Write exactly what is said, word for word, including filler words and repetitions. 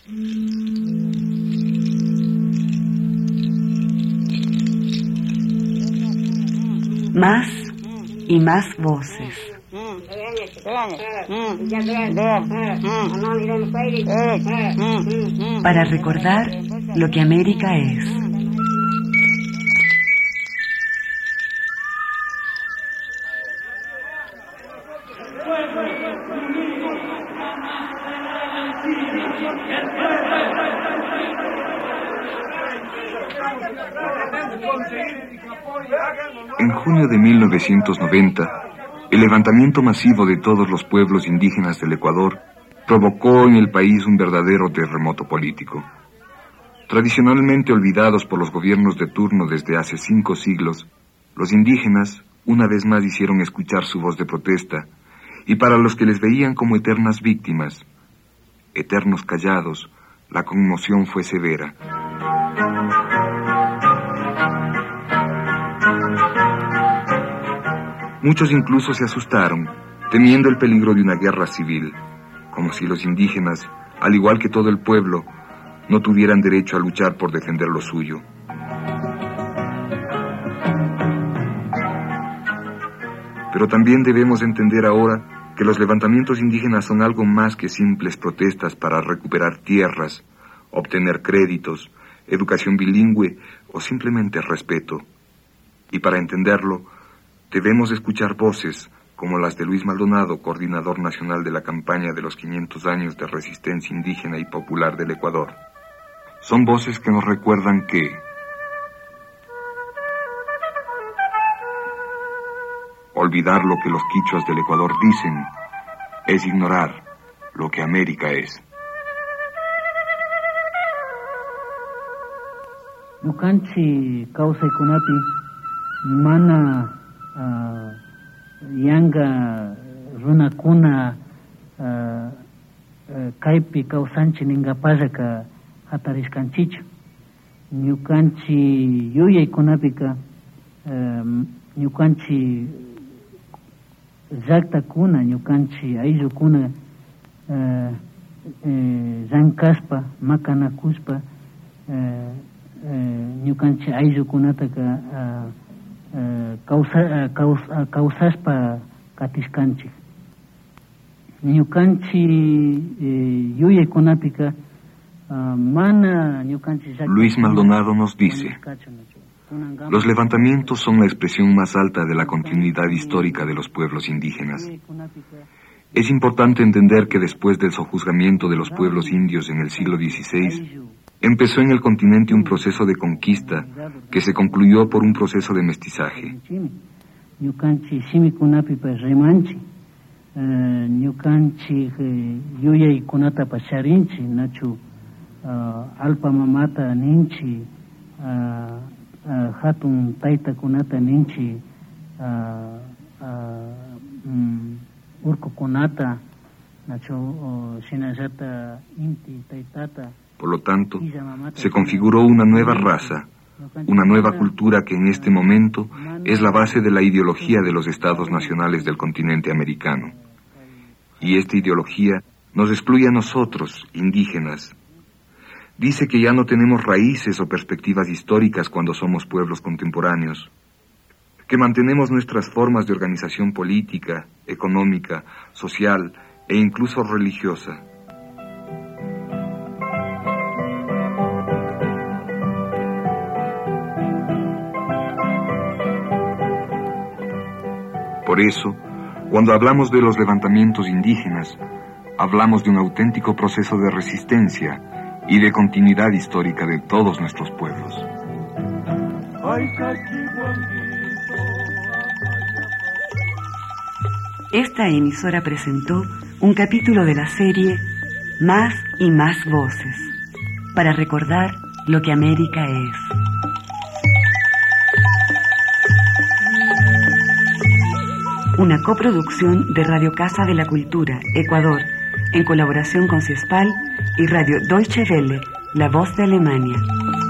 Más y más voces. Para recordar lo que América es. En junio de mil novecientos noventa, el levantamiento masivo de todos los pueblos indígenas del Ecuador provocó en el país un verdadero terremoto político. Tradicionalmente olvidados por los gobiernos de turno desde hace cinco siglos, los indígenas una vez más hicieron escuchar su voz de protesta, y para los que les veían como eternas víctimas, eternos callados, la conmoción fue severa. Muchos incluso se asustaron, temiendo el peligro de una guerra civil, como si los indígenas, al igual que todo el pueblo, no tuvieran derecho a luchar por defender lo suyo. Pero también debemos entender ahora que los levantamientos indígenas son algo más que simples protestas para recuperar tierras, obtener créditos, educación bilingüe o simplemente respeto. Y para entenderlo, debemos escuchar voces como las de Luis Maldonado, coordinador nacional de la campaña de los quinientos años de resistencia indígena y popular del Ecuador. Son voces que nos recuerdan que olvidar lo que los quichuas del Ecuador dicen es ignorar lo que América es. Nukanchi causa kunapi mana Uh, yanga runakuna uh, uh, kaypi kawsanchi ninkapallaka hatarishkanchichu. Ñukanchi yuyaykunapika um, ñukanchi llaqtakuna, ñukanchi ayllukuna uh, uh, llankaspa, makanakuspa uh, uh, ñukanchi ayllukunataka uh, Causa, causa, causaspa katishkanchik. Ñukanchi yuyaykunapika mana ñukanchi. Luis Maldonado nos dice: los levantamientos son la expresión más alta de la continuidad histórica de los pueblos indígenas. Es importante entender que después del sojuzgamiento de los pueblos indios en el siglo dieciséis, empezó en el continente un proceso de conquista que se concluyó por un proceso de mestizaje. Ñukanchi simikunapipa rimanchi, ñukanchi yuyaykunata charinchi, nachu alpa mamata ninchi, hatun taytakunata ninchi, urkukunata, nachu shinallata inti taytata. Por lo tanto, se configuró una nueva raza, una nueva cultura que en este momento es la base de la ideología de los estados nacionales del continente americano. Y esta ideología nos excluye a nosotros, indígenas. Dice que ya no tenemos raíces o perspectivas históricas cuando somos pueblos contemporáneos, que mantenemos nuestras formas de organización política, económica, social e incluso religiosa. Por eso, cuando hablamos de los levantamientos indígenas, hablamos de un auténtico proceso de resistencia y de continuidad histórica de todos nuestros pueblos. Esta emisora presentó un capítulo de la serie Más y más voces, para recordar lo que América es. Una coproducción de Radio Casa de la Cultura, Ecuador, en colaboración con CIESPAL y Radio Deutsche Welle, La Voz de Alemania.